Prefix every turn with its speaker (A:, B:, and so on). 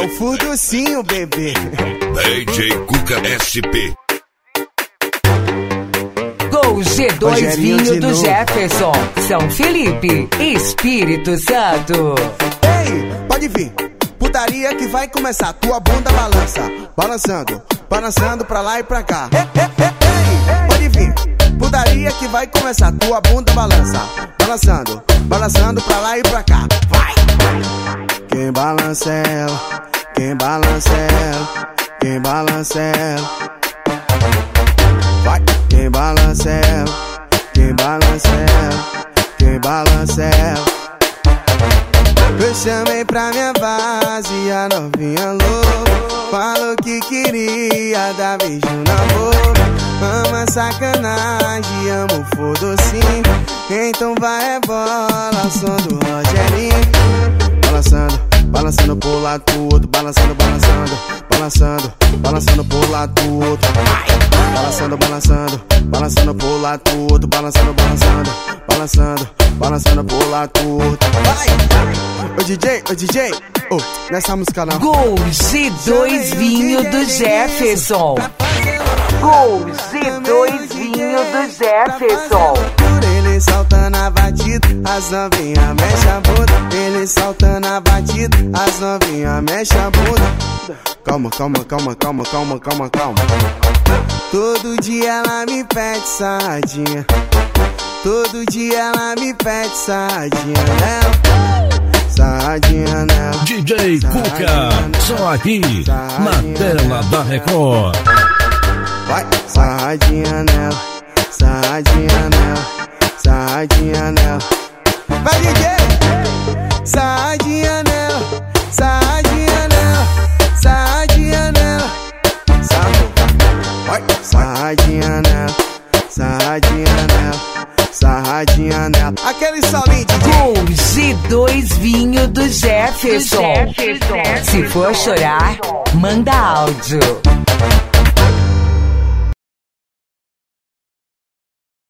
A: o furducinho, bebê.
B: DJ Cuca SP.
C: Gol G2 Vinho do Jefferson, São Felipe, Espírito Santo.
A: Ei, pode vir, putaria que vai começar. Tua bunda balança, balançando, balançando pra lá e pra cá. Ei, pode vir, putaria que vai começar. Tua bunda balança, balançando, balançando pra lá e pra cá. Vai! Quem balança ela, quem balança ela, quem balança ela. Vai! Quem balança ela, quem balança ela, quem balança ela. Eu chamei pra minha base a novinha louca, falou que queria dar beijo na boca. Ama sacanagem, amo foda-sim. Então vai é bola, som do Rogerinho. Balançando, balançando pro lado pro outro, balançando, balançando, balançando, balançando pro lado pro outro. Balançando, balançando, balançando pro lado pro outro, balançando, balançando, balançando, balançando pro lado pro outro. Vai! Ô DJ, nessa música não.
C: Gol G2 Vinho do Jefferson. Gol G2 Vinho do Jefferson.
A: Ele saltando a batida, as novinhas mexe a bunda. Ele saltando a batida, as novinhas mexe a bunda. Calma, calma, calma, calma, calma, calma, calma. Todo dia ela me pede sardinha. Todo dia ela me pede sardinha nela. Sardinha nela.
D: DJ Cuca, só aqui na tela da Record.
A: Vai, sardinha nela, sardinha nela, sardinha nela. Vai, DJ! Sardinha nela, sardinha nela, sardinha nela. Vai, sardinha nela, sardinha nela, sardinha nela. Aquele solinho, DJ.
C: Gol G2 Vinho do Jefferson. Se for chorar, manda áudio.